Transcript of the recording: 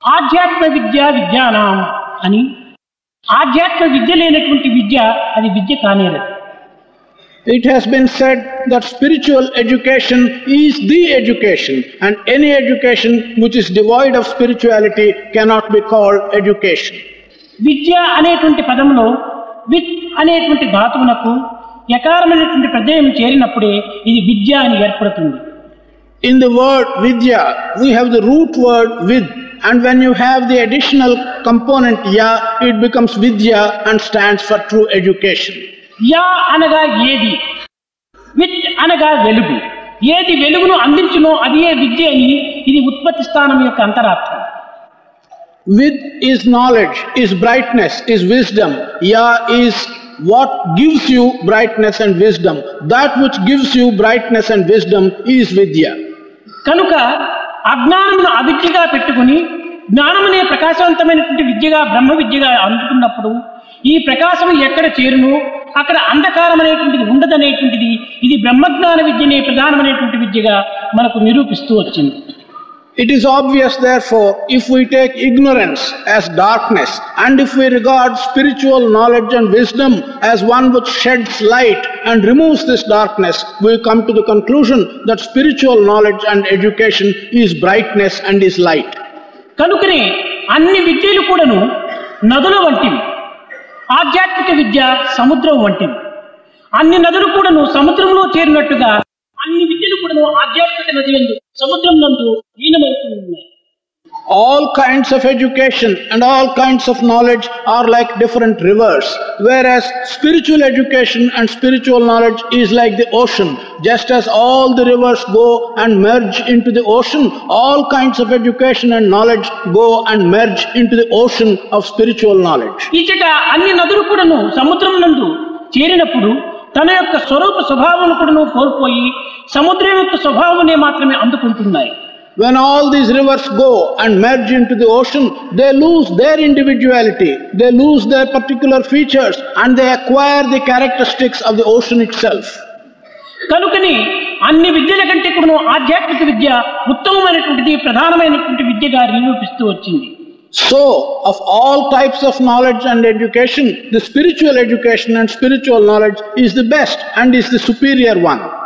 ఆధ్యాత్మ విద్య విజ్ఞానం అని, ఆధ్యాత్మ విద్య లేనటువంటి విద్య అది విద్య కానేరదు. It has been said that spiritual education is the education, and any education which is devoid of spirituality cannot be called education. విద్య అనేటువంటి పదంలో with అనేటువంటి ధాతువునకు యకారమైనటువంటి ప్రత్యయం చేరినప్పుడే ఇది విద్య అని ఏర్పడుతుంది. In the word vidya, we have the root word vid, and when you have the additional component ya, it becomes vidya and stands for true education. యా అనగా ఏది, విత్ అనగా వెలుగు. ఏది వెలుగును అందించునో అది ఏ విద్య అని ఇది ఉత్పత్తి స్థానం యొక్క అంతరార్థం. Vid is knowledge, is brightness, is wisdom. Ya is what gives you brightness and wisdom. That which gives you brightness and wisdom is vidya. కనుక అజ్ఞానమును అవిద్యగా పెట్టుకుని జ్ఞానమనే ప్రకాశవంతమైనటువంటి విద్యగా బ్రహ్మ విద్యగా అందుకున్నప్పుడు ఈ ప్రకాశం ఎక్కడ చేరును అక్కడ అంధకారం అనేటువంటిది ఉండదనేటువంటిది ఇది బ్రహ్మజ్ఞాన విద్యనే ప్రధానమైనటువంటి విద్యగా మనకు నిరూపిస్తూ వచ్చింది. It is obvious, therefore, if we take ignorance as darkness, and if we regard spiritual knowledge and wisdom as one which sheds light and removes this darkness, we come to the conclusion that spiritual knowledge and education is brightness and is light. కనుకనే అన్ని విద్యలు కూడాను నదుల వంటివి, ఆధ్యాత్మిక విద్య సముద్రం వంటివి. అన్ని నదులు కూడాను సముద్రంలో చేరినట్టుగా అన్ని విద్యలు కూడాను ఆధ్యాత్మిక నది యందు సముద్రం నందు లీనమవుతూ ఉన్నాయి. All kinds of education and all kinds of knowledge are like different rivers, whereas spiritual education and spiritual knowledge is like the ocean. Just as all the rivers go and merge into the ocean, all kinds of education and knowledge go and merge into the ocean of spiritual knowledge. ఇచ్చట అన్ని నదులు కూడాను సముద్రం నందు చేరినప్పుడు తన యొక్క స్వరూప స్వభావం కూడాను కోల్పోయి సముద్రం యొక్క స్వభావమునే మాత్రమే అందుకుంటున్నాయి. When all these rivers go and merge into the ocean, they lose their individuality, they lose their particular features, and they acquire the characteristics of the ocean itself. కనుకని అన్ని విద్యల కంటే కూడా ఆధ్యాత్మిక విద్య ఉత్తమమైనటువంటిది, ప్రధానమైనటువంటి విద్యగా నిరూపిస్తూ వచ్చింది. So, of all types of knowledge and education, the spiritual education and spiritual knowledge is the best and is the superior one.